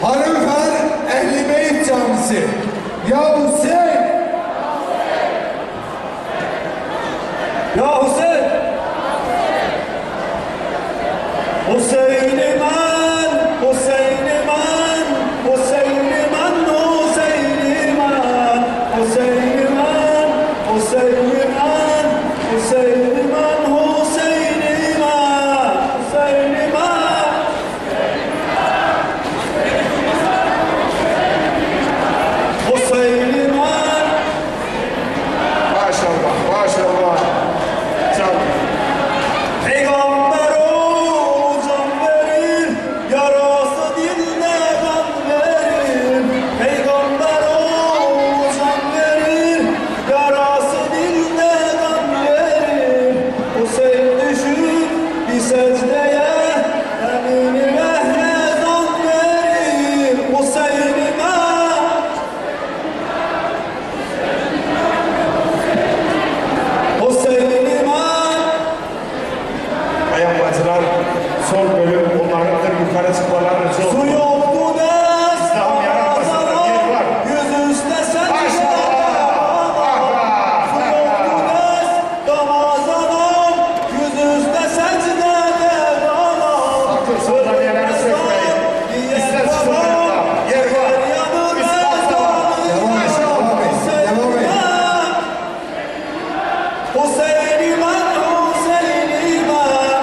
Hanımefendi Ehl-i Beyt Camisi. Ya Hüseyin! Ya Hüseyin! Hüseyin iman, Hüseyin iman, Hüseyin iman, Hüseyin iman, Hüseyin iman, Hüseyin iman, Hüseyin iman, Hüseyin iman, Hüseyin iman. Hüseyin iman. Maşallah, maşallah. Canım. Peygamber o can verir, yarası dilde kan verir. Peygamber o can verir, yarası dilde kan verir. Hüseyin düşür bir secdeye, emini mehrezan verir. Hüseyin iman. Hüseyin iman. Bayan bacılar, son bölüm onlarındır, yukarı çıkmaları çok. Su yoktu des, İslam yaratmasında yer var. yüzüstü sen Maşallah! Su yoktu des, Ramazan'ım, yüzüstü secdede kalan. Sakın sandalyeleri sökmeyin. İster çıkmayın. Yer var. Üst katta var. Devam et, devam et, devam et. Hüseyin iman, Hüseyin iman.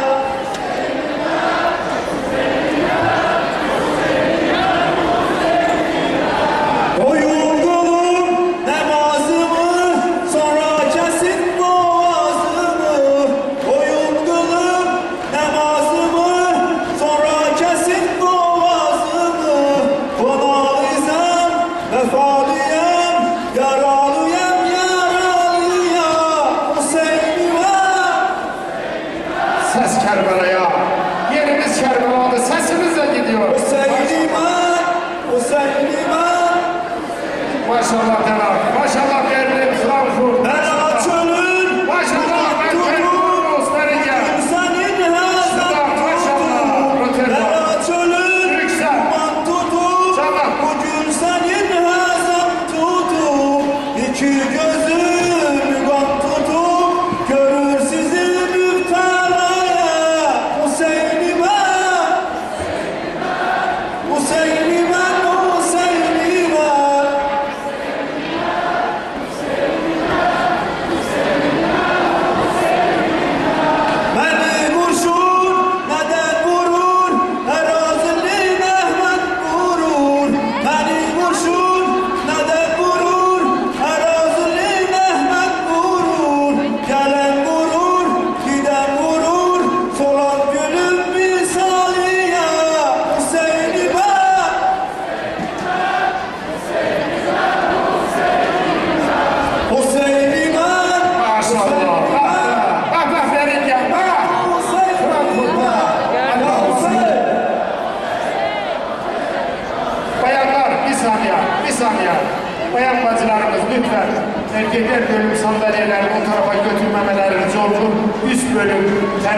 Doyurdum namazımı, sonra kesin boğazımı. Doyurdum namazımı, sonra kesin boğazımı. Konağıysam vefalıyım, yaralıyım, yaralıyım. Hüseyin var. Ses Kerbela'ya. Yerimiz Kerbela'da, sesimizle gidiyor. Hüseyin var, Hüseyin var. Maşallah Denar. Maşallah Berlin, Frankfurt. Berat çölün, Maşallah Berlin, Berlin. senin hazan tutu. Berat çölün, Yüksel. man tutu. Tamam. Bugün senin hazan tutu. İki gözün kan tutu. Görür sizi müptelaya. Hüseyin var. Hüseyin var, Hüseyin var. Beni kurşun neden vurur, Erazili Mehmet vurur. Beni kurşun neden vurur, Erazili Mehmet vurur. Gelen vurur, giden vurur, solan gülüm misaliye. Hüseyin var. Hüseyin var. Maşallah. Bak bak Berlin gel. Bak. Bayanlar bir saniye, bir saniye. Bayan bacılarımız lütfen erkekler bölüm sandalyeleri o tarafa götürmemeleri rica olur. Üst bölüm